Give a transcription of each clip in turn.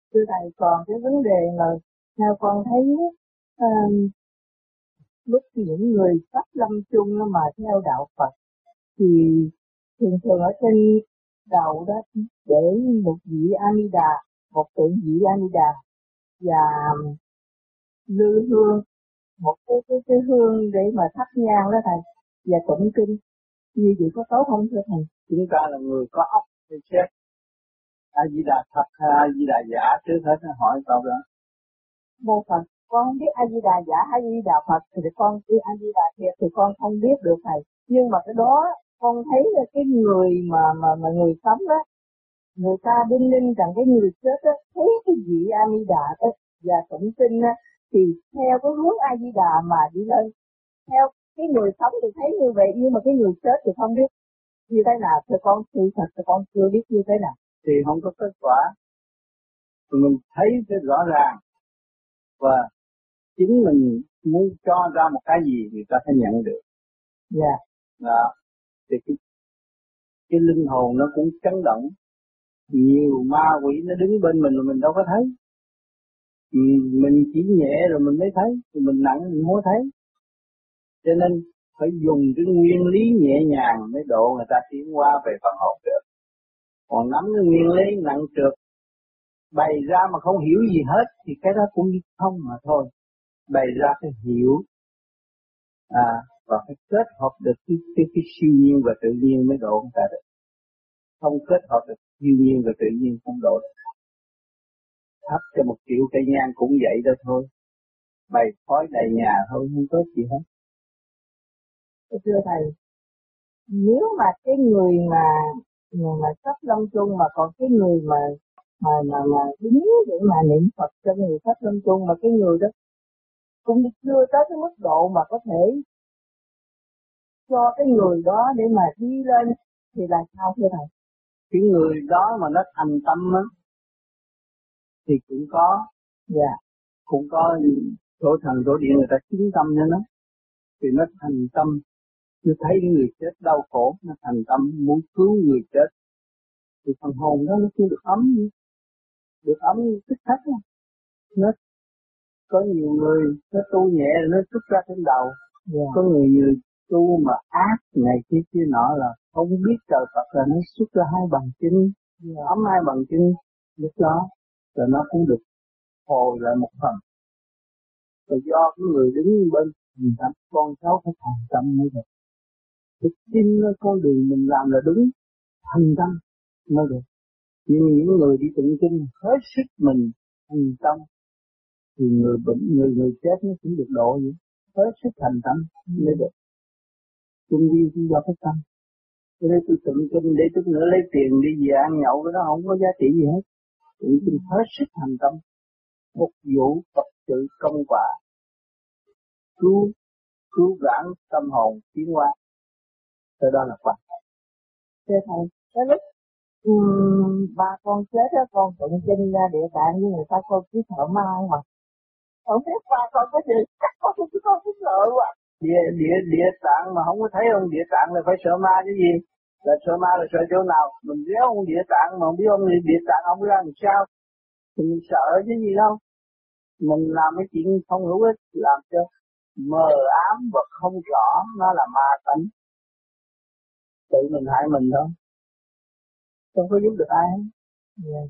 Thưa thầy, còn cái vấn đề mà theo con thấy lúc những người sắp lâm chung mà theo đạo Phật thì thường thường ở trên đầu đó để một vị A-di-đà, một tượng vị A-di-đà và lư hương, một cái hương để mà thắp nhang đó thầy, và tụng kinh. Như vậy có tốt không thưa thầy? Chúng ta là người có óc để xét A-di-đà thật hay A-di-đà giả trước hết hỏi câu đó. Mô Phật, con không biết A-di-đà giả hay A-di-đà Phật thì con cứ A-di-đà thiệt thì con không biết được thầy. Nhưng mà cái đó con thấy là cái người mà người sống đó, người ta đinh ninh rằng cái người chết á, thấy cái vị A-di-đà đó và tụng kinh á, thì theo cái hướng A-di-đà mà đi lên. Theo cái người sống thì thấy như vậy, nhưng mà cái người chết thì không biết như thế nào. Thì con sự thật thì con chưa biết như thế nào. Thì không có kết quả. Mình thấy cái rõ ràng và chính mình muốn cho ra một cái gì thì ta phải nhận được. Dạ. Đó. Thì cái linh hồn nó cũng chấn động. Nhiều ma quỷ nó đứng bên mình mà mình đâu có thấy. Mình chỉ nhẹ rồi mình mới thấy, rồi mình nặng mình không thấy. Cho nên phải dùng cái nguyên lý nhẹ nhàng mới độ người ta tiến qua về phần hồn được. Còn nắm cái nguyên lý nặng trược bày ra mà không hiểu gì hết thì cái đó cũng như không mà thôi. Bày ra phải hiểu và phải kết hợp được cái siêu nhiên và tự nhiên mới độ người ta được. Không kết hợp được siêu nhiên và tự nhiên không độ được. Thắp cho một triệu cây nhang cũng vậy đó thôi. Bày khói đầy nhà thôi, không có gì hết. Thưa thầy, nếu mà cái người mà sắp lâm chung mà còn cái người mà đứng để mà niệm Phật cho người sắp lâm chung, mà cái người đó cũng chưa tới cái mức độ mà có thể cho cái người đó để mà đi lên thì là sao thưa thầy? Cái người đó mà nó thành tâm á thì cũng có. Dạ. Cũng có chỗ thần chỗ điện người ta chứng tâm cho nó thì nó thành tâm. Nó thấy người chết đau khổ, nó thành tâm muốn cứu người chết thì phần hồn đó nó chưa được ấm, được ấm tức khắc đó. Nó có nhiều người nó tu nhẹ rồi nó xuất ra trên đầu. Có người tu mà ác này kia nọ là không biết trời Phật là nó xuất ra hai bằng chân, ấm hai bằng chân lúc đó rồi nó cũng được hồi lại một phần. Rồi do cái người đứng bên mình tâm, con cháu phải thành tâm như vậy. Thực tin nó con đường mình làm là đúng, thành tâm mới được. Nhưng những người đi tụng kinh hết sức mình thành tâm thì người bệnh, người chết nó cũng được độ vậy. Hết sức thành tâm mới được. Chung đi cũng do cái tâm. Cho nên tôi tụng kinh để chút nữa lấy tiền đi về ăn nhậu, cái đó không có giá trị gì hết. Tụng kinh hết sức thành tâm, phục vụ Phật sự công quả, cứu vãn tâm hồn tiến hóa. Cái đó là quan trọng. Thưa thầy, cái lúc ba con chết á, con tụng kinh ra địa tạng với người ta con cứ sợ ma mà. Không biết ba con có gì, con cứ sợ quá. Địa tạng mà không có thấy ông địa tạng là phải sợ ma chứ gì? Là sợ ma là sợ chỗ nào? Mình réo ông địa tạng mà không biết ông địa tạng ông ra làm sao? Thì mình sợ chứ gì đâu. Mình làm cái chuyện không hữu ích, làm cho mờ ám và không rõ, nó là ma tánh. Tự mình hại mình thôi. Không có giúp được ai hết. Yeah.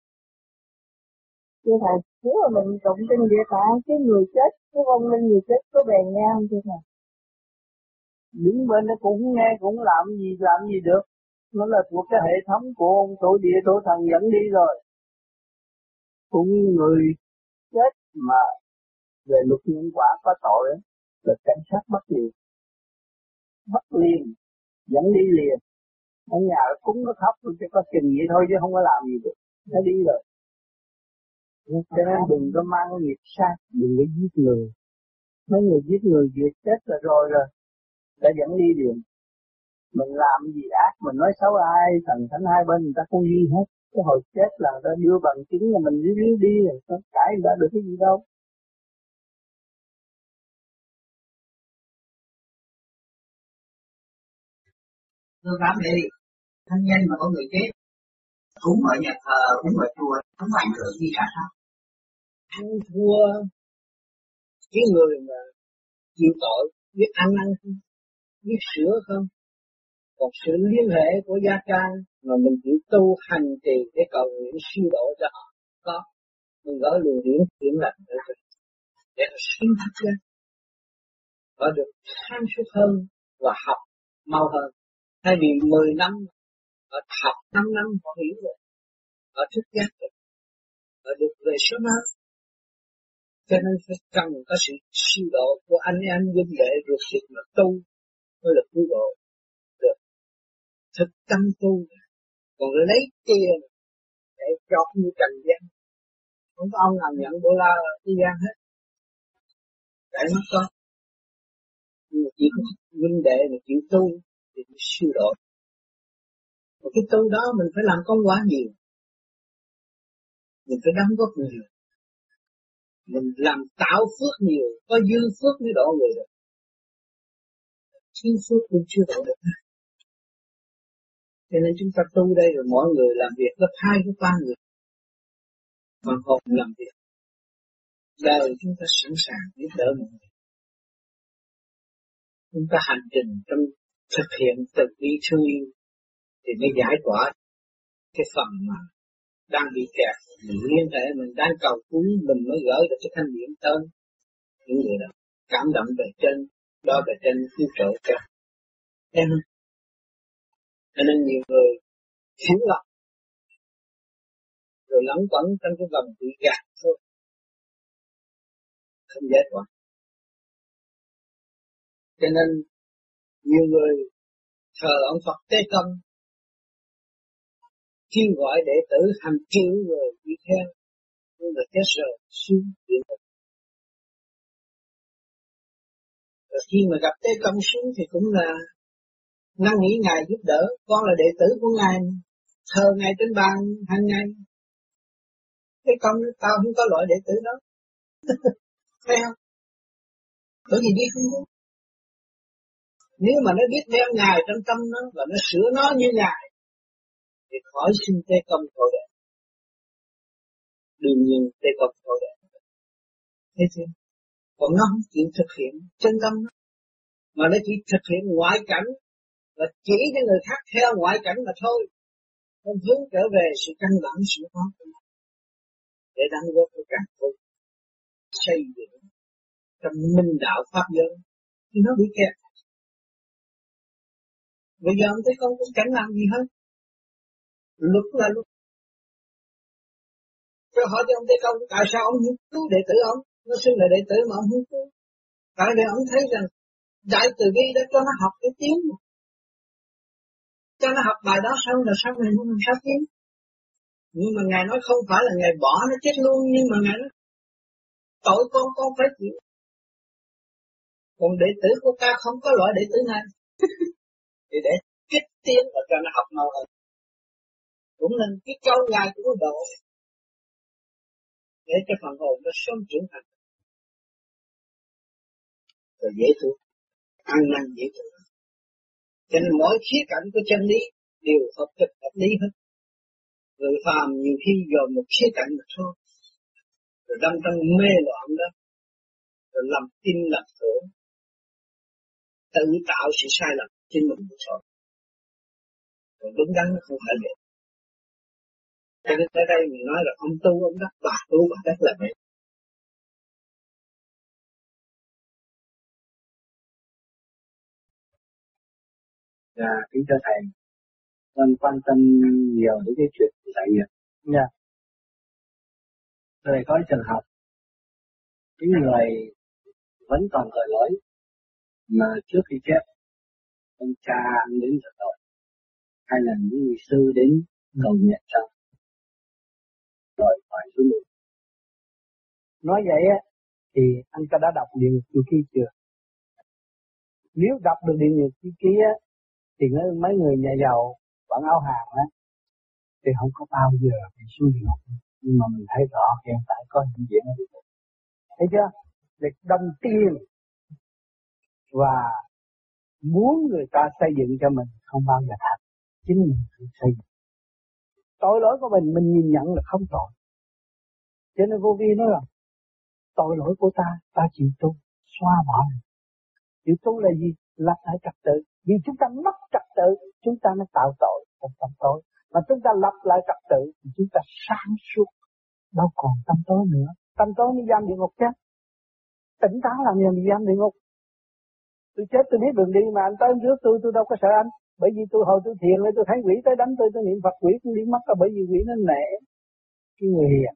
Thưa thầy, nếu mà mình tụng kinh địa tạng, cái người chết, cái vong linh người chết có bèn nghe không thưa thầy? Đứng bên nó cũng nghe, cũng làm gì được. Nó là thuộc cái hệ thống của ông tổ địa tổ thần dẫn đi rồi. Cũng như người chết mà về luật nhân quả có tội là cảnh sát bắt liền, dẫn đi liền. Ở nhà cúng nó khóc cho có chừng vậy thôi chứ không có làm gì được. Nó đi rồi. Cho nên đừng có mang nghiệp sát, đừng có giết người. Mấy người giết người vừa chết là rồi đã dẫn đi liền. Mình làm gì ác, mình nói xấu ai, thần thánh hai bên người ta không ghi hết. Cái hồi chết là người ta đưa bằng chứng là mình đi rồi, có cãi người ta được cái gì đâu. Tôi cảm thấy thân nhân mà có người chết cúng ở nhà thờ, cúng ở chùa, không ảnh hưởng gì cả sao? Không thua cái người mà chịu tội, biết ăn năn không, biết sửa không. Còn sự liên hệ của gia can mà mình chịu tu hành trì để cầu nguyện siêu độ cho họ có, mình gửi luồng điển chuyển lành để họ sinh thức ra, họ được sáng suốt hơn và học mau hơn. Thay vì 10 năm họ học 5 năm họ hiểu rồi, họ thức giác được, họ được về số máu. Cho nên phải cần có sự siêu độ của anh em huynh đệ ruột thịt mà tu mới là cứu độ được. Thực tâm tu, còn lấy tiền để chọt như trần gian, không có ông nào nhận đô la thế gian hết, tại mất con. Nhưng mà chỉ có huynh đệ mà chịu tu thì siêu độ. Và cái tu đó mình phải làm công quả nhiều, mình phải đóng góp nhiều, mình làm tạo phước nhiều, có dư phước mới độ người được, thiếu phước cũng chưa độ được. Cho nên chúng ta tu đây rồi mọi người làm việc gấp 2 gấp 3 người, phần hồn làm việc, đời chúng ta sẵn sàng giúp đỡ mọi người. Chúng ta hành trình trong thực hiện từ bi thương yêu thì mới giải tỏa cái phần mà đang bị kẹt. Mình liên hệ, mình đang cầu cứu, mình mới gửi được cái thanh điển tới những người đó, cảm động về trên, đó về trên cứu trợ cho. Cho nên nhiều người thiếu lọc rồi lẫn quẩn trong cái vòng bị gạt thôi, không giải tỏa. Cho nên nhiều người thờ ông Phật Tế Công, kêu gọi đệ tử hàng triệu người đi theo, nhưng mà chết rồi xuống địa ngục. Rồi khi mà gặp Tế Công xuống thì cũng là năn nỉ Ngài giúp đỡ, con là đệ tử của Ngài, thờ Ngài trên bàn hàng ngày. Tế Công tao không có loại đệ tử đó, thấy không? Bởi vì đi không đúng. Nếu mà nó biết đeo Ngài trong tâm nó và nó sửa nó như Ngài thì khỏi xin Tế Công thôi đấy. Đương nhiên Tế Công thôi đấy. Thế chứ? Còn nó không chịu thực hiện chân tâm nó, mà nó chỉ thực hiện ngoại cảnh và chỉ cho người khác theo ngoại cảnh mà thôi, không hướng trở về sự căn bản sự hóa của nó để đóng góp cho cả thôi xây dựng trong minh đạo pháp giới thì nó bị kẹt. Bây giờ ông thấy không có cảnh làm gì hết, luật là luật. Cho hỏi cho ông thấy không, tại sao ông không cứu đệ tử ông? Nó xưng là đệ tử mà ông không cứu. Tại vì ông thấy rằng đại từ bi đã cho nó học cái tiếng, cho nó học bài đó xong là sau này nó làm sao tiếng. Nhưng mà Ngài nói không phải là Ngài bỏ nó chết luôn, nhưng mà Ngài nói tội con phải chịu. Còn đệ tử của ta không có loại đệ tử này thì để kích tiến và cho nó học mau hơn. Cũng nên cái câu Ngài cũng độ để cho phần hồn nó sớm trưởng thành rồi dễ tu, ăn năn dễ tu. Cho nên mỗi khía cạnh của chân lý đều hợp thực hợp lý hết. Người phàm nhiều khi dồn một khía cạnh mà thôi, rồi đâm trong mê loạn đó, rồi làm tin làm tưởng, tự tạo sự sai lầm trên mình một thôi. Rồi đúng đắn nó không phải vậy. Cho nên tới đây mình nói là ông tu ông đắc, bà tu bà đắc là vậy. Kính thưa thầy, con quan tâm nhiều đến cái chuyện của giải nghiệp nha. Thầy có trường hợp những người vẫn còn tội lỗi mà trước khi chết ông cha đến thật tội, hay là những người sư đến cầu nguyện cho rồi phải xuống được. Nói vậy á thì anh có đã đọc Địa Ngục Chu Ký chưa? Nếu đọc được Địa Ngục Chu Ký á thì mấy người nhà giàu vẫn áo hàng á thì không có bao giờ bị xuống địa ngục. Nhưng mà mình thấy rõ hiện tại có hiện diện ở địa ngục. Thấy chưa? Việc đồng tiền và muốn người ta xây dựng cho mình không bao giờ thành, chính mình tự xây dựng. tội lỗi của mình nhìn nhận là không tội. Cho nên Vô Vi nói là tội lỗi của ta chịu tu, xóa bỏ. Chịu tu là gì? Lập lại trật tự. Vì chúng ta mất trật tự, chúng ta mới tạo tội trong tâm tối. Mà chúng ta lập lại trật tự thì chúng ta sáng suốt, đâu còn tâm tối nữa. Tâm tối như giam địa ngục chứ. Tỉnh táo làm gì giam địa ngục. Tôi chết tôi biết đường đi mà anh tới trước tôi đâu có sợ anh. Bởi vì tôi hồi tôi thiền tôi thấy quỷ tới đánh tôi niệm Phật quỷ cũng đi mất, là bởi vì quỷ nó nể cái người hiền.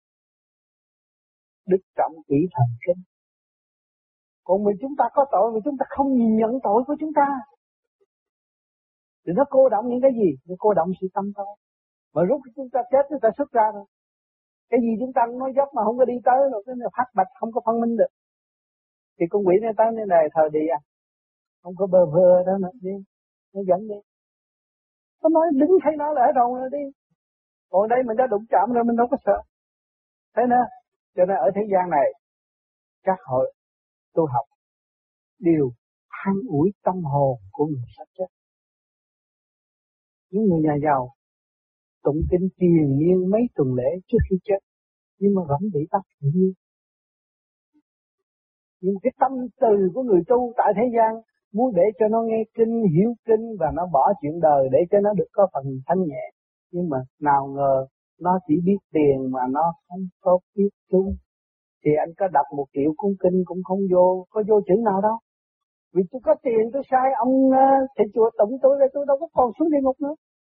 Đức trọng quỷ thần kinh. Còn mình chúng ta có tội mà chúng ta không nhìn nhận tội của chúng ta. Thì nó cô động những cái gì? Nó cô động sự tâm thôi. Mà lúc chúng ta chết chúng ta xuất ra rồi. Cái gì chúng ta nói dốc mà không có đi tới rồi, cái này phát bạch không có phân minh được. Thì con quỷ này tới nơi này thờ đi à. Không có bơ vơ đó nữa đi. Nó dẫn đi. Nó nói đứng thấy nó là ở đâu rồi đi. Còn đây mình đã đụng chạm rồi mình đâu có sợ. Thế nữa. Cho nên ở thế gian này, các hội tu học đều an ủi tâm hồn của người sắp chết. Những người nhà giàu tụng kinh triền miên mấy tuần lễ trước khi chết, nhưng mà vẫn bị bắt tự nhiên. Nhưng cái tâm từ của người tu tại thế gian muốn để cho nó nghe kinh, hiểu kinh và nó bỏ chuyện đời để cho nó được có phần thanh nhẹ. Nhưng mà nào ngờ nó chỉ biết tiền mà nó không có biết tu. Thì anh có đọc 1 triệu cuốn kinh cũng không có vô chữ nào đâu. Vì tôi có tiền tôi sai ông thầy chùa tụng tôi là tôi đâu có còn xuống địa ngục nữa.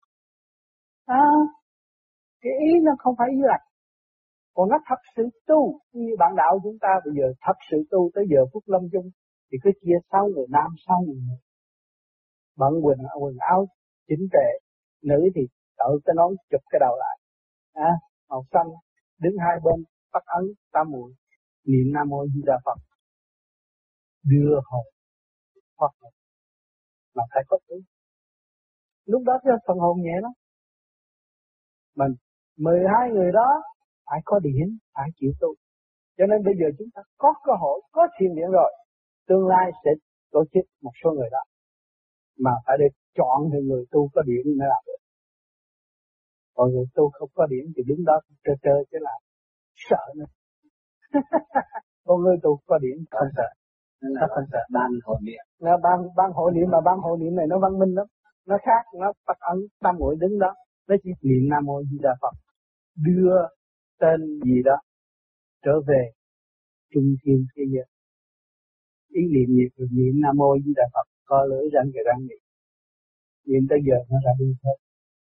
Cái ý nó không phải ý lệch. Còn nó thật sự tu, như bạn đạo chúng ta bây giờ thật sự tu tới giờ phút lâm chung thì cứ chia 6 người nam, 6 người nữ. Bận quần áo chỉnh tề, nữ thì đội cái nón chụp cái đầu lại, màu xanh, đứng hai bên bắt ấn tam muội niệm Nam Mô Di Đà Phật, đưa hồn thoát hồn, mà phải có thứ. Lúc đó cái phần hồn nhẹ lắm. Mình 12 người đó phải có điển, phải chịu tu. Cho nên bây giờ chúng ta có cơ hội, có thiền điện rồi, tương lai sẽ tổ chức một số người đó, mà phải được chọn thì người tu có điển mới làm được. Còn người tu không có điển thì đứng đó trơ chứ là sợ nữa. Còn người tu có điển không sợ. Nó không sợ. Ban hội niệm. Ban hội niệm mà ban hội niệm này nó văn minh lắm. Nó khác, nó bắt ấn tam muội đứng đó, nó chỉ niệm Nam Mô Di Đà Phật, đưa tên gì đó trở về trung thiên thế giới. Ý niệm gì rồi niệm Nam Mô Di Đà Phật, co lưỡi răng cái răng niệm. Niệm tới giờ nó ra đi thôi.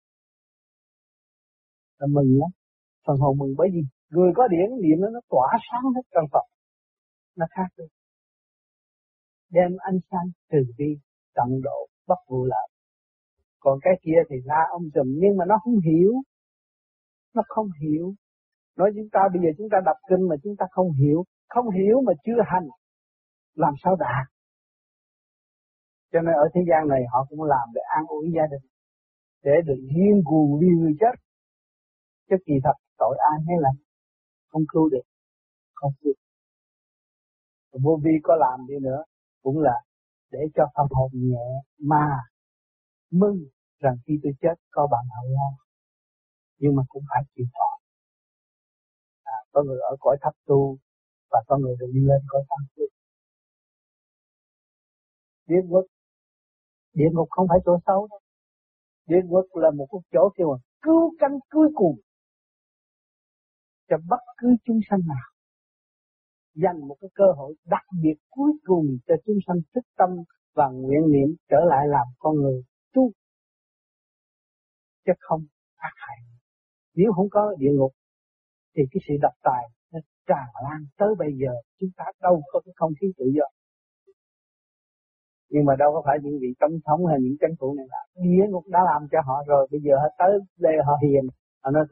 Nó mừng lắm. Phần hồn mừng bởi vì người có điển niệm nó tỏa sáng hết trong Phật. Nó khác đi. Đem ánh sáng từ bi, tận độ, bất vụ lợi. Còn cái kia thì la ông sùm nhưng mà nó không hiểu. Nó không hiểu. Nói chúng ta bây giờ chúng ta đọc kinh mà chúng ta không hiểu. Không hiểu mà chưa hành. Làm sao đạt. Cho nên ở thế gian này họ cũng làm để an ủi gia đình. Để được duyên cuồng vì người chết. Chứ kỳ thật tội ai hay là không cứu được. Không cứu. Vô vi có làm đi nữa cũng là để cho tâm hồn nhẹ mà mừng rằng khi tôi chết có bạn hậu lo. Nhưng mà cũng phải chịu thọ. Có người ở cõi thấp tu và có người được đi lên cõi tăng tu. Địa ngục không phải chỗ xấu đâu. Địa ngục là một cái chỗ kêu mà cứu cánh cuối cùng cho bất cứ chúng sanh nào. Dành một cái cơ hội đặc biệt cuối cùng cho chúng sanh thức tâm và nguyện niệm trở lại làm con người tu. Chứ không ác hại. Nếu không có địa ngục thì cái sự độc tài nó tràn lan tới bây giờ chúng ta đâu có cái không khí tự do. Nhưng mà đâu có phải những vị tổng thống hay những chính phủ này làm. Địa ngục đã làm cho họ rồi, bây giờ họ tới đây họ hiền, họ nói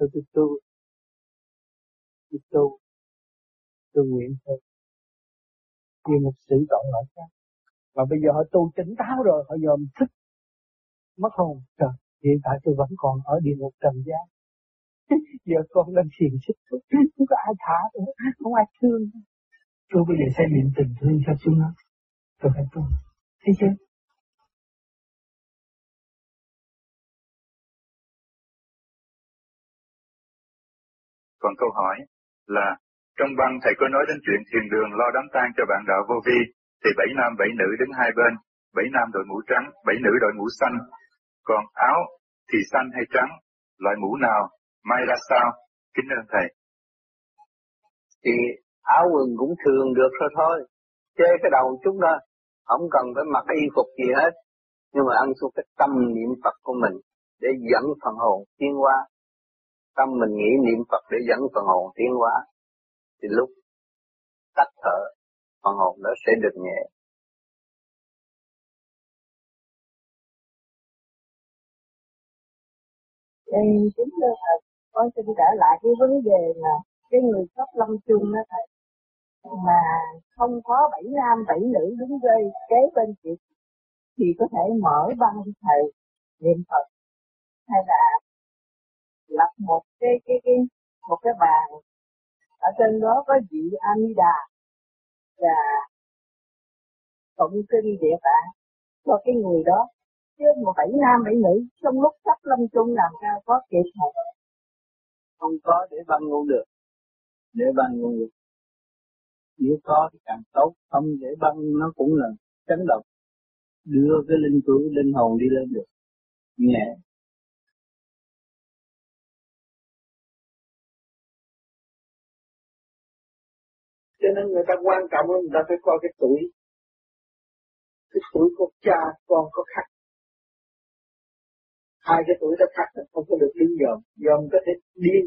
tôi nguyện thôi. Địa ngục xử tội họ khác. Mà bây giờ họ tu tỉnh táo rồi, họ dòm thức mất hồn. Trời, hiện tại tôi vẫn còn ở địa ngục trần gian. Giờ con đang xiềng xích thôi, không có ai thả tôi, không ai thương. Tôi bây giờ xây dựng tình thương cho chúng nó. Tôi phải tu. Thấy chưa? Còn câu hỏi là trong băng thầy có nói đến chuyện thiền đường lo đám tang cho bạn đạo vô vi, thì 7 nam 7 nữ đứng hai bên, 7 nam đội mũ trắng, 7 nữ đội mũ xanh. Còn áo thì xanh hay trắng, loại mũ nào, may ra sao? Kính ơn thầy. Thì áo quần cũng thường được thôi, chê cái đầu chút đó, không cần phải mặc y phục gì hết, nhưng mà ăn xuống cái tâm niệm Phật của mình để dẫn phần hồn tiến hóa. Tâm mình nghĩ niệm Phật để dẫn phần hồn tiến hóa, thì lúc tắt thở, phần hồn đó sẽ được nhẹ. Thì chính là con xin trở lại cái vấn đề là cái người sắp lâm chung đó thầy, mà không có 7 nam 7 nữ đứng dây kế bên chị thì có thể mở băng thầy niệm Phật, hay là lập một cái bàn ở trên đó có vị A Di Đà và tụng kinh địa tạng cho cái người đó, chứ mà 7 nam 7 nữ trong lúc sắp lâm chung làm sao có kịp một. Không có để băng ngủ được, để băng ngủ được. Nếu có thì càng tốt, không để băng nó cũng là chấn động, đưa cái linh hồn đi lên được nhẹ. Cho nên người ta quan trọng, người ta phải coi cái tuổi của cha con có khác. Hai cái tuổi đó khác, không có được đi dòm có thể điên.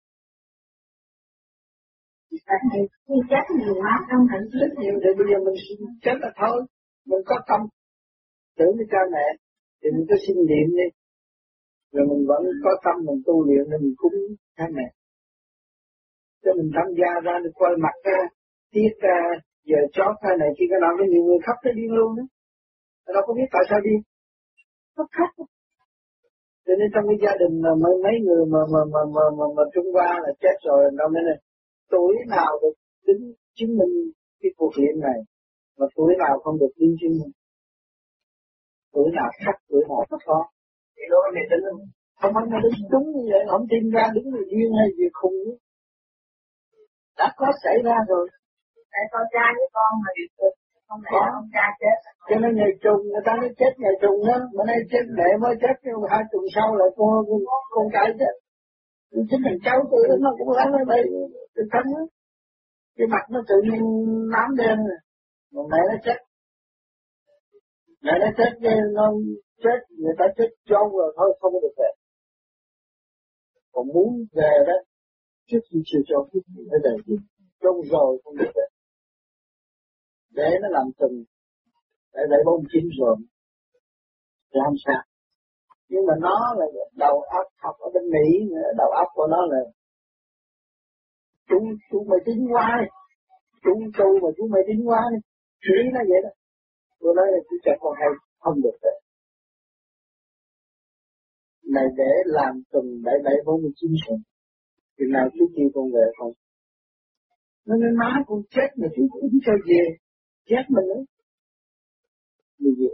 Khi chết nhiều quá không thể Chết nhiều thì bây giờ mình chết là thôi, mình có tâm tưởng với cha mẹ thì mình cứ xin niệm đi, rồi mình vẫn có tâm mình tu luyện nên mình cúng cha mẹ. Cho mình tham gia ra được coi mặt ra, tiếc ra, giờ chót hay này kia cái nào có nhiều người khóc tới điên luôn đó. Đâu có biết tại sao điên, nó khóc. Cho nên trong cái gia đình mà mấy người mà Trung Hoa là chết rồi đâu nên là tuổi nào được tính chứng minh cái cuộc hiện này, mà tuổi nào không được tính chứng minh. Tuổi nào khắc, tuổi nào có. Thì đó này tính không phải nó đúng như vậy, không tìm ra đúng người điên hay gì khùng. Đã có xảy ra rồi. tại con trai với con mà bị cực, không lẽ ông cha chết. Cho nên ngày trùng người ta nói chết ngày trùng đó, bữa nay chết mẹ mới chết, nhưng 2 tuần sau là con cái chết. Chính thằng cháu tôi nó cũng lắm ở đây, tôi thấm á. Cái mặt nó tự nhiên nám đen rồi, mà mẹ nó chết. Mẹ nó chết, nó chết, người ta chết trâu rồi thôi, không có được về. Còn muốn về đó, trước khi chưa cho phút phải về gì, trâu rồi không được về. Để nó làm từng, để 49 rồi, thì không sao. Nhưng mà nó là đầu óc học ở bên Mỹ, đầu óc của nó là chú mày tính quá đi, chú tu mà chú mày tính quá đi, nghĩ nó vậy đó. Tôi nói là chú cho con hay không được vậy. Này để làm tuần 7749 rồi, thì nào chú kêu con về không? Nó nói má con chết mà chú cũng cho về, chết mình nữa. Mình về.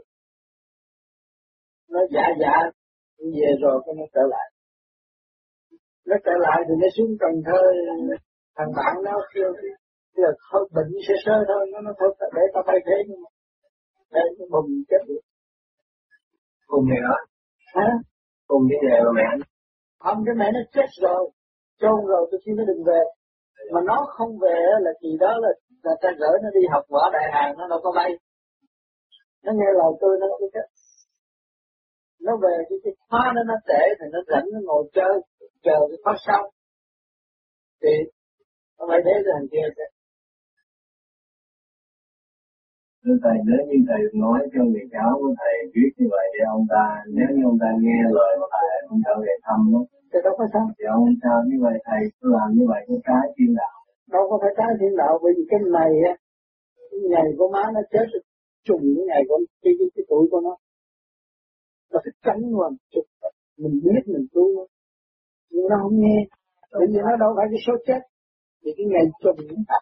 Nó dạ, về rồi cái nó trở lại. Nó trở lại thì nó xuống Cần Thơ, thằng bạn nó kêu là hơi bệnh sơ thôi, nó thôi để tao bay thế nhưng mà để nó bùng chết được. Cùng này đó. Hả? Cùng cái nghề mà mẹ. Không, cái mẹ nó chết rồi, chôn rồi tôi xin nó đừng về. Mà nó không về là kỳ đó là ta gửi nó đi học võ đại hàng, nó đâu có bay. Nó nghe lời tôi nó cứ chết. Nó về cái khóa nó tệ thì nó rảnh nó ngồi chơi, chờ cái khóa xong. Thì nó phải thế rồi thằng kia chết. Thưa thầy, nếu như thầy nói cho người cháu của thầy biết như vậy để ông ta, nếu như ông ta nghe lời của thầy, ông ta về thăm đó, thì đâu có sao. thì ông sao như vậy thầy cứ làm như vậy có trái thiên đạo. Đâu có phải trái thiên đạo, bởi vì cái này á, cái ngày của má nó chết trùng cái ngày của cái tuổi của nó. Nó phải tránh luôn, mình biết mình tu, nhưng nó không nghe, bởi vì nó đâu phải cái số chết, thì cái ngày trùng nó thật.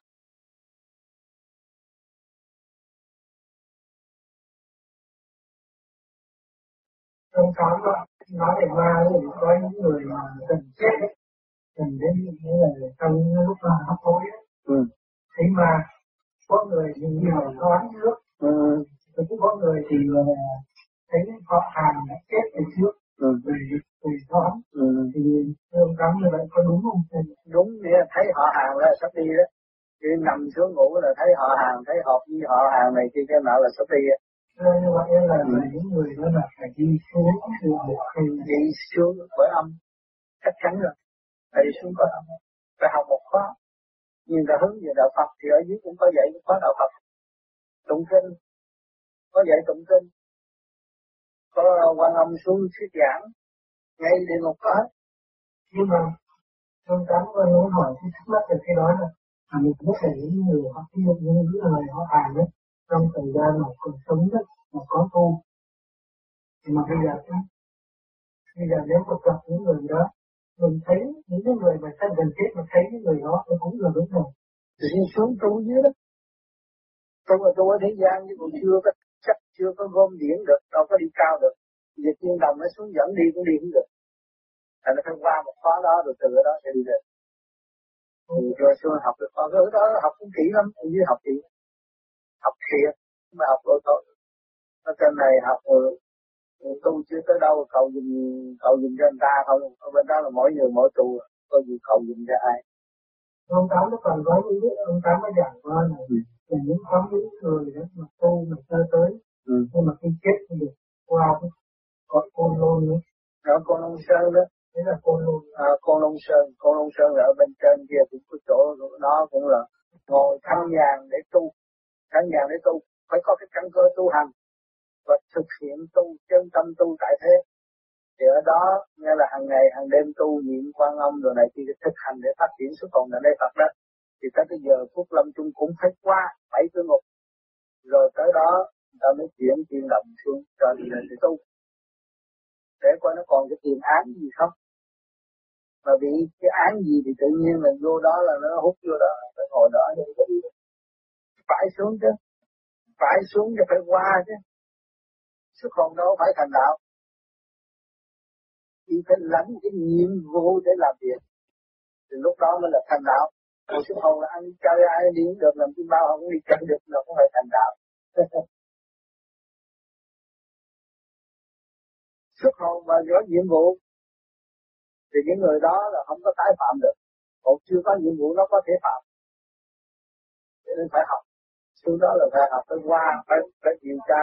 Trong đó nói về ma thì có những người mà cần chết ấy, Mình đến nghĩa là trong lúc mà hấp hối á, thì mà có người thì nhiều đoán trước, cũng có người thì thấy họ hàng đã chết từ trước, vì đoán, thì thương cảm như vậy có đúng không? Đúng, nghĩa là thấy họ hàng là sắp đi đó, khi nằm xuống ngủ là thấy họ hàng, thấy hợp với họ hàng này kia cái nào là sắp đi á. Như vậy là những người đó là phải đi xuống, đi xuống bởi âm, chắc chắn rồi, phải đi xuống bởi âm, phải học một khóa. Nhưng ta hướng về đạo Phật thì ở dưới cũng có dạy khóa đạo Phật, tụng kinh, có dạy tụng kinh, có Quan Âm xuống thuyết giảng, ngay địa ngục có hết. Nhưng mà trong tám con muốn hỏi cái thắc mắc về cái đó là mình có thể những người họ yêu những người họ hàng đấy trong thời gian mà còn sống đó mà có tu, mà bây giờ nếu mà gặp những người đó, mình thấy những cái người mà thân gần chết mà thấy những người đó thì cũng là đúng rồi. Thì xuống tu dưới đó, tu là tu ở thế gian chứ còn chưa có chắc, chưa có gom điển được, đâu có đi cao được. Giờ tiên đồng nó xuống dẫn đi cũng đi không được. Nó phải qua một khóa đó rồi từ đó sẽ đi được. Rồi xuống học được khóa đó học cũng kỹ lắm, ở dưới học kỹ, học thiệt, mà học rồi thôi. Ở trên này học tu chưa tới đâu, cầu dùm cho người ta không. Ở bên đó là mỗi người mỗi tu, có gì cầu dùm cho ai. Ông Tám nó còn nói những cái ông Tám nó giảng qua này, là những có những người đó mà tu mà sơ tới, nhưng mà khi chết thì được qua có Côn Lôn nữa. Ở Côn Lôn Sơn đó, đấy là Côn Lôn. Côn Lôn Sơn là ở bên trên kia cũng có chỗ đó cũng là ngồi thanh nhàn để tu, phải có cái căn cơ tu hành và thực hiện tu, chân tâm tu tại thế. Thì ở đó nghe là hàng ngày hàng đêm tu niệm Quan Âm rồi này thì thực hành để phát triển xuất hồn tại đây Phật đó. Thì tới cái giờ phút lâm chung cũng phải qua 7 cửa ngục, rồi tới đó ta mới chuyển tiên đồng xuống cho đi lên để tu, để coi nó còn cái tiền án gì không. Mà vì cái án gì thì tự nhiên là vô đó là nó hút vô đó, phải ngồi đó nhưng có đi phải xuống chứ, phải xuống cho phải qua chứ. Xuất hồn đâu phải thành đạo, chỉ phải lãnh cái nhiệm vụ để làm việc, thì lúc đó mới là thành đạo. Còn xuất hồn là ăn chơi ai đi cũng được, làm chim bao không đi chơi được, nó cũng phải thành đạo. Xuất hồn và có nhiệm vụ thì những người đó là không có tái phạm được, còn chưa có nhiệm vụ nó có thể phạm, cho nên phải học. Xuống đó là phải học, phải qua, phải điều tra.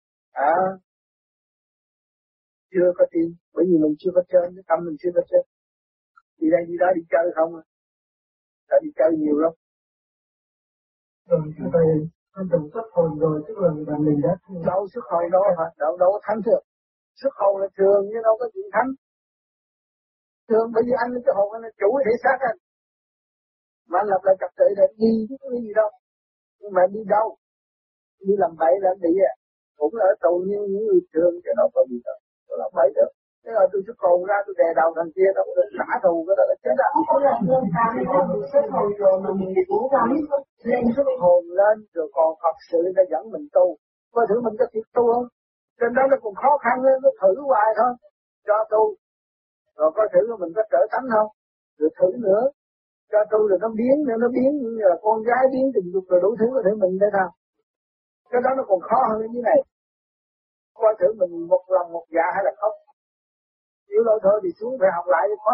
Chưa có tin, bởi vì mình chưa có chơi, cái tâm mình chưa có chơi. Đi đây đi đó đi chơi không à, đã đi chơi nhiều lắm. Rồi cái này anh từng xuất hồn rồi, tức là mình đã đâu xuất hồn đâu hả, đâu có thắng được. Xuất hồn là thường chứ đâu có chuyện thắng. Thường bởi vì anh cái hồn anh là chủ thể xác anh, mà anh lập lại trật tự để đi chứ có gì đâu. Nhưng mà đi đâu, đi làm bậy làm gì à, cũng là ở tù như những người thường chứ đâu có gì đâu, tôi làm bậy được. Thế rồi tôi xuất hồn ra tôi đè đầu thằng kia đâu có được trả thù, cái đó là chết à. Xuất hồn rồi mà mình cũng ra lên xuất hồn lên rồi còn Phật sự đã dẫn mình tu, coi thử mình có thiệt tu không. Trên đó nó còn khó khăn hơn, nó thử hoài thôi, cho tu rồi coi thử mình có trở thánh không, rồi thử nữa cho tu rồi nó biến như là con gái biến tình dục rồi đủ thứ có thể mình để sao. Cái đó nó còn khó hơn như này, coi thử mình một lòng một dạ hay là không. Nếu đâu thôi thì xuống phải học lại thôi.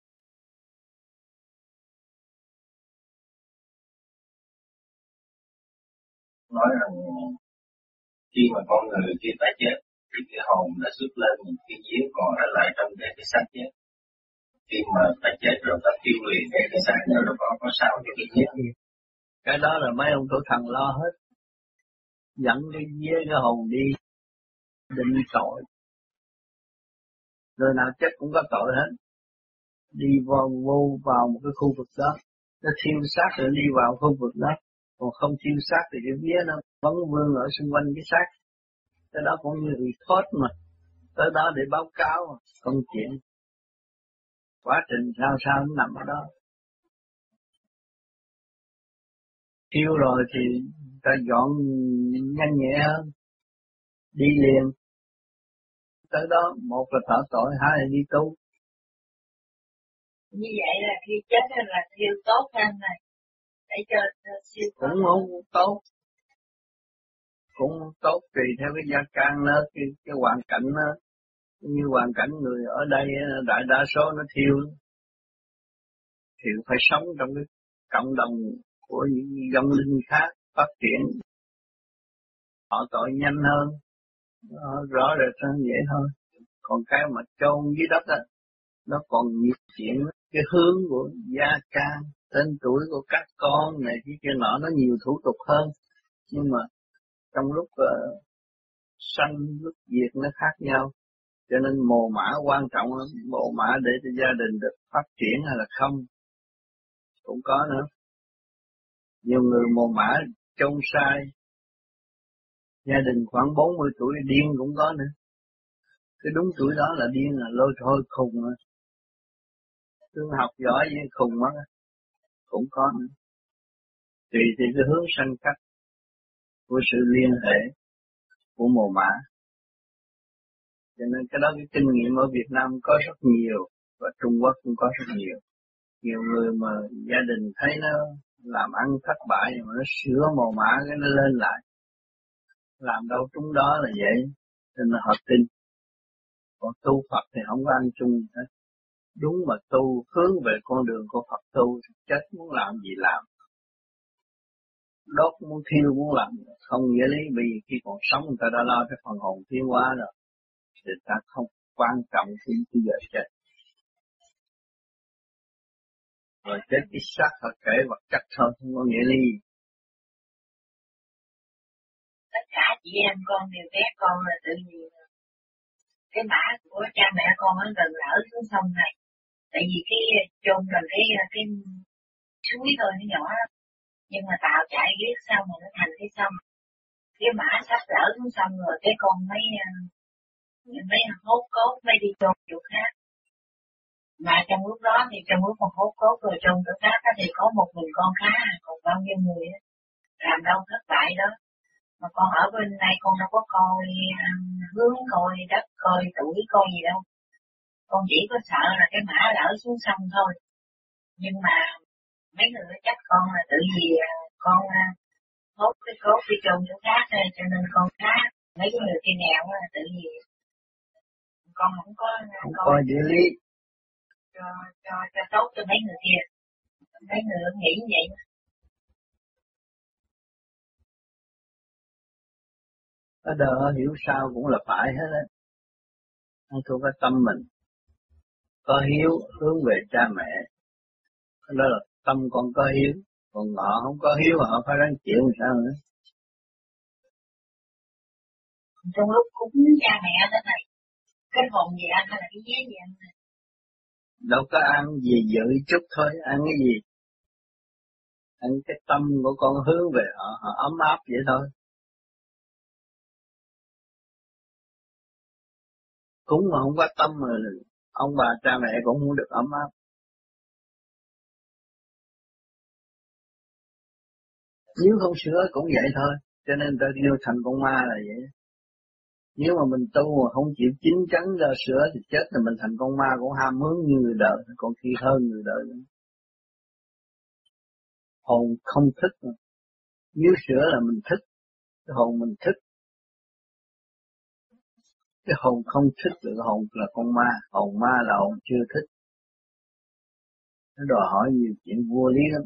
Nói rằng khi mà con người kia tái chết thì cái hồn đã xuất lên những cái giếng còn ở lại trong cái xác chết. Khi mà ta chết rồi ta tiêu hủy cái xác nữa nó có sao cho cái chết. Cái đó là mấy ông tổ thần lo hết, dẫn cái vía cái hồn đi định tội, người nào chết cũng có tội hết. Đi vào một cái khu vực đó, nó thiêu xác rồi đi vào khu vực đó, còn không thiêu xác thì cái vía nó vẫn vương ở xung quanh cái xác. Cái đó cũng như report mà, tới đó để báo cáo công chuyện, quá trình sao nó nằm ở đó. Thiêu rồi thì ta dọn nhanh nhẹ hơn, đi liền. Tới đó một là thở tội, hai là đi tu. Như vậy là khi chết là siêu tốt hơn này. Để cho siêu tốt. Cũng không tốt. Cũng tốt tùy theo cái gia can nó, cái hoàn cảnh nó. Như hoàn cảnh người ở đây đại đa số nó thiêu. Thiêu phải sống trong cái cộng đồng của những dòng linh khác phát triển. Họ tội nhanh hơn. Rõ rệt hơn dễ hơn. Còn cái mà chôn dưới đất á, nó còn nhiều chuyện, cái hướng của gia can, tên tuổi của các con này cái nọ nó nhiều thủ tục hơn. Nhưng mà trong lúc sanh lúc diệt nó khác nhau, cho nên mồ mã quan trọng lắm. Mồ mã để cho gia đình được phát triển hay là không cũng có nữa. Nhiều người mồ mã trông sai, gia đình khoảng 40 tuổi điên cũng có nữa. Cái đúng tuổi đó là điên, là lôi thôi khùng rồi. Cứ học giỏi với khùng mất cũng có nữa. Tùy thì cái hướng sanh cách của sự liên hệ của mồ mã. Cho nên cái đó cái kinh nghiệm ở Việt Nam có rất nhiều và Trung Quốc cũng có rất nhiều. Nhiều người mà gia đình thấy nó làm ăn thất bại mà nó sửa mồ mã cái nó lên lại. Làm đâu trúng đó là vậy, nên là họ tin. Còn tu Phật thì không có ăn chung hết. Đúng mà tu hướng về con đường của Phật tu, chết muốn làm gì làm. Đốt muốn thiêu muốn làm, không nghĩa lý vì khi còn sống người ta đã lo cái phần hồn tiến hóa rồi. Người ta không quan trọng khi giờ chết. Rồi chết cái xác thật kể vật chất thôi, không có nghĩa lý. Tất cả chị em con đều ghét con là tự nhiên. Cái mã của cha mẹ con nó gần lỡ xuống sông này. Tại vì cái chôn gần cái suối thôi nó nhỏ lắm. Nhưng mà tàu chạy ghét xong rồi nó thành cái sông. Cái mã sắp lỡ xuống sông rồi cái con mấy hốt cốt mới đi chôn chỗ khác. Mà trong lúc đó thì trong lúc còn hốt cốt rồi chôn chỗ khác thì có một mình con khá, còn bao nhiêu người á làm đâu thất bại đó. Mà con ở bên này con đâu có coi hướng, coi đất, coi tuổi, coi gì đâu. Con chỉ có sợ là cái mã lỡ xuống sông thôi. Nhưng mà mấy người chắc con là tự vì con hốt cái cốt đi chôn chỗ khác thôi, cho nên con khá. Mấy cái người kia nghèo là tự vì con không có coi địa lý cho tốt cho mấy người kia. Mấy người nghĩ như vậy. Ở đời hiểu sao cũng là phải hết á. Không thuộc cái tâm mình. Có hiếu hướng về cha mẹ. Đó là tâm con có hiếu. Còn họ không có hiếu họ phải ráng chịu làm sao nữa. Trong lúc cúng cha mẹ đó này, cái hồn gì ăn hay là cái dế gì ăn này? Đâu có ăn gì dự chút thôi, ăn cái gì? Ăn cái tâm của con hướng về họ, họ ấm áp vậy thôi. Cúng mà không có tâm mà ông bà cha mẹ cũng không được ấm áp. Nếu không sửa cũng vậy thôi, cho nên ta yêu thành con ma là vậy. Nếu mà mình tu mà không chịu chín chắn ra sửa thì chết là mình thành con ma cũng ham muốn như người đời, còn khi hơn người đời nữa. Hồn không thích mà. Nếu sửa là mình thích, cái hồn mình thích. Cái hồn không thích là cái hồn là con ma, hồn ma là hồn chưa thích. Nó đòi hỏi nhiều chuyện vô lý lắm.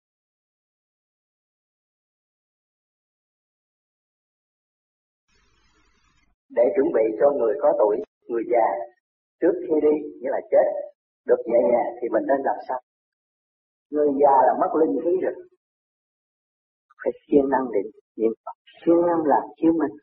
Để chuẩn bị cho người có tuổi, người già, trước khi đi, nghĩa là chết, được nhẹ nhàng thì mình nên làm sao? Người già là mất linh khí rồi. Phải siêng năng định, niệm Phật, siêng năng làm chiếu minh.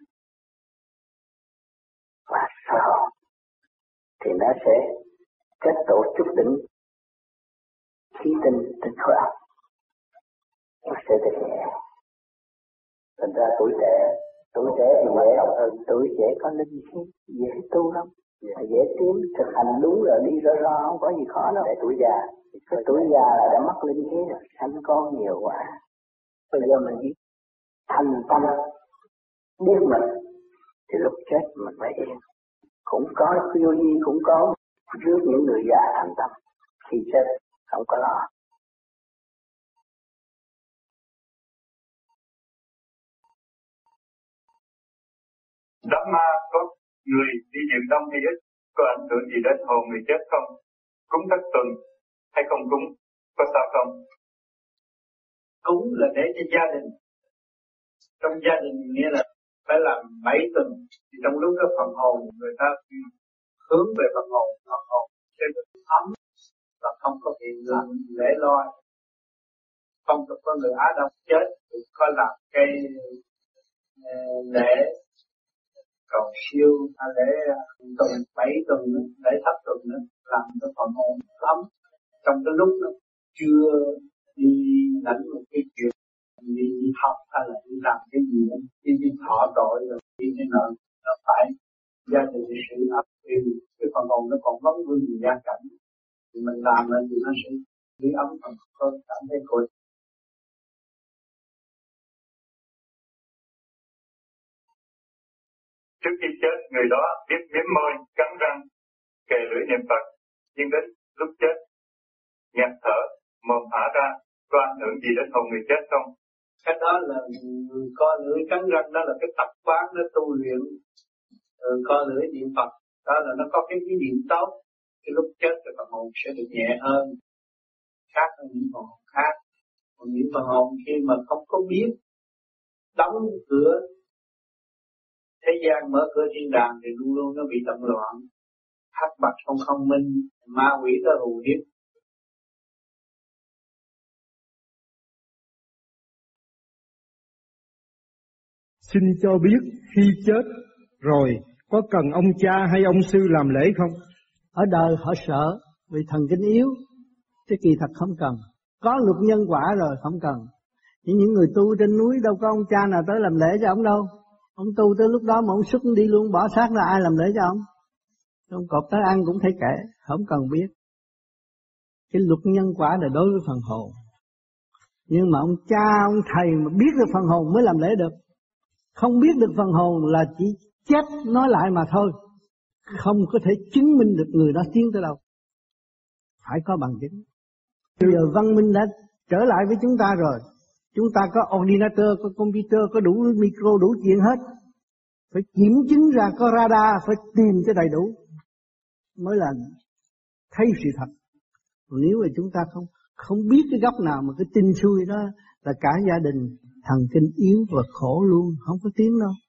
Và sau thì nó sẽ kết tổ chút đỉnh khí tinh trên khối óc. Nó sẽ được nhẹ. Thành ra tuổi trẻ thì dễ hơn, tuổi trẻ có linh khí, dễ tu lắm, dễ tiến, thực hành đúng rồi, đi rõ không có gì khó đâu. Để tuổi già, cái tuổi già là đã mất linh khí rồi, sanh con nhiều quá. Bây giờ mình biết thành tâm, biết mình, thì lúc chết mình mới yên. Cũng có vô vi cũng có, trước những người già thành tâm, Khi chết không có lo. Đám ma có người đi dự đông hay ít, có ảnh hưởng gì đến hồn người chết không? Cúng thất tuần hay không cúng, có sao không? Cúng là để cho gia đình. Trong gia đình nghĩa là phải làm 7 tuần, thì trong lúc đó phần hồn người ta hướng về phần hồn sẽ được ấm và không có hiện tượng lễ loi. Không có người Á Đông chết thì có làm cái lễ cầu siêu hay lễ tuần 7 tuần nữa, lễ thất tuần nữa, làm cho phần hồn ấm. Trong cái lúc đó chưa đi lãnh một cái chuyện đi học hay là đi làm cái gì đó, đi thọ tội rồi đi thế nào là phải gia đình sự ấp thì cái phần hồn nó còn vấn vương gì gia cảnh thì mình làm lên thì nó sẽ giữ ấm phần hơn cảm thấy cội. Trước khi chết, người đó biết miếm môi, cắn răng, kề lưỡi niệm Phật, nhưng đến lúc chết, ngạt thở, mồm thả ra, có ảnh hưởng gì đến hồn người chết không? Cái đó là co lưỡi cắn răng, đó là cái tập quán nó tu luyện. Co lưỡi niệm Phật, đó là nó có cái niệm tốt. Cái lúc chết thì phần hồn sẽ được nhẹ hơn, khác hơn những phần hồn khác. Còn những phần hồn khi mà không có biết đóng cửa thế gian, mở cửa thiên đàng thì luôn luôn nó bị động loạn, thắc bạch không minh, ma quỷ nó hù hiếp. Xin cho biết khi chết rồi có cần ông cha hay ông sư làm lễ không? Ở đời họ sợ vì thần kinh yếu, chứ kỳ thật không cần. Có luật nhân quả rồi không cần. Những người tu trên núi đâu có ông cha nào tới làm lễ cho ông đâu. Ông tu tới lúc đó mà ông xuất đi luôn, bỏ xác ra ai làm lễ cho ông? Ông cọp tới ăn cũng thấy kệ, không cần biết. Cái luật nhân quả là đối với phần hồn. Nhưng mà ông cha, ông thầy mà biết được phần hồn mới làm lễ được. Không biết được phần hồn là chỉ chết nói lại mà thôi. Không có thể chứng minh được người đó tiến tới đâu. Phải có bằng chứng. Bây giờ văn minh đã trở lại với chúng ta rồi. Chúng ta có ordinator, có computer, có đủ micro, đủ chuyện hết. Phải kiểm chứng ra, có radar, phải tìm cho đầy đủ. Mới là thấy sự thật. Nếu mà chúng ta không biết cái góc nào mà cái tin xui đó là cả gia đình thần kinh yếu và khổ luôn, không có tiếng đâu.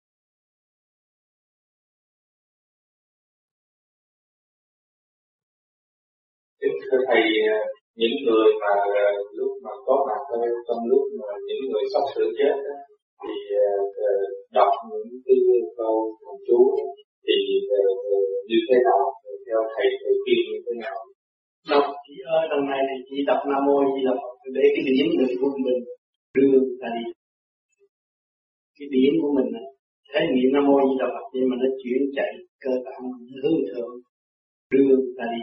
Thưa thầy, những người mà lúc mà có mặt trong lúc mà những người sắp sửa chết đó, thì đọc những cái câu thần chú thì như thế nào, theo thầy khuyên như thế nào? Đọc chỉ ở trong này thì chỉ đọc Nam Mô Di Đà Phật để cái điển người của mình đưa ta đi. Cái điển của mình thấy niệm Nam Mô Di Đà Phật nhưng mà nó chuyển chạy cơ bản hướng thượng đưa ta đi.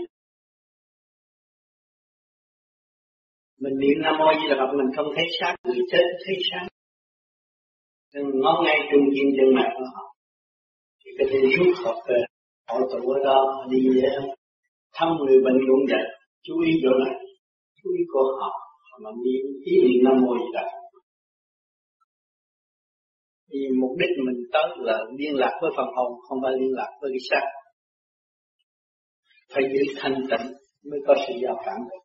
Mình niệm Nam Mô Di Đà Phật mình không thấy sáng, người chết thấy sáng. Ngó ngay trung tâm chân mạch của họ thì cái thể rút Phật về, họ tụ ở đó đi về thăm người bệnh cũng vậy, chú ý chỗ này, chú ý của họ mà niệm ý niệm Nam Mô Di Đà Phật. Vì mục đích mình tới là liên lạc với phần hồn, không phải liên lạc với cái xác. Phải giữ thanh tịnh mới có sự giao cảm được.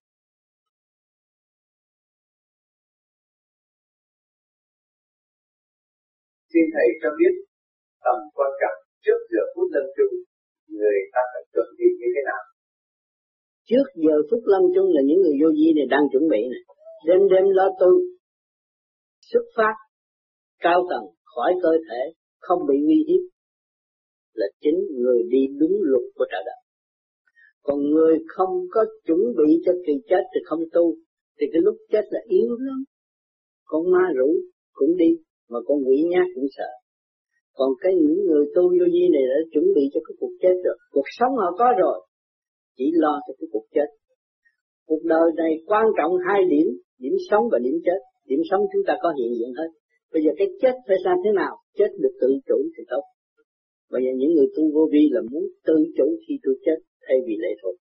Xin thầy cho biết tầm quan trọng trước giờ phút lâm chung người ta phải chuẩn bị như thế nào? Trước giờ phút lâm chung là những người vô vi này đang chuẩn bị này, đêm lo tu, xuất phát cao tầng khỏi cơ thể, không bị nguy hiếp, là chính người đi đúng luật của trời đất. Còn người không có chuẩn bị cho kỳ chết thì không tu, thì cái lúc chết là yếu lắm. Con ma rủ cũng đi, mà con quỷ nhát cũng sợ. Còn những người tu vô vi này đã chuẩn bị cho cái cuộc chết rồi. Cuộc sống họ có rồi, chỉ lo cho cái cuộc chết. Cuộc đời này quan trọng hai điểm, điểm sống và điểm chết. Điểm sống chúng ta có hiện diện hết. Bây giờ cái chết phải sang thế nào? Chết được tự chủ thì tốt. Bây giờ những người tu vô vi là muốn tự chủ khi tôi chết thay vì lệ thuộc.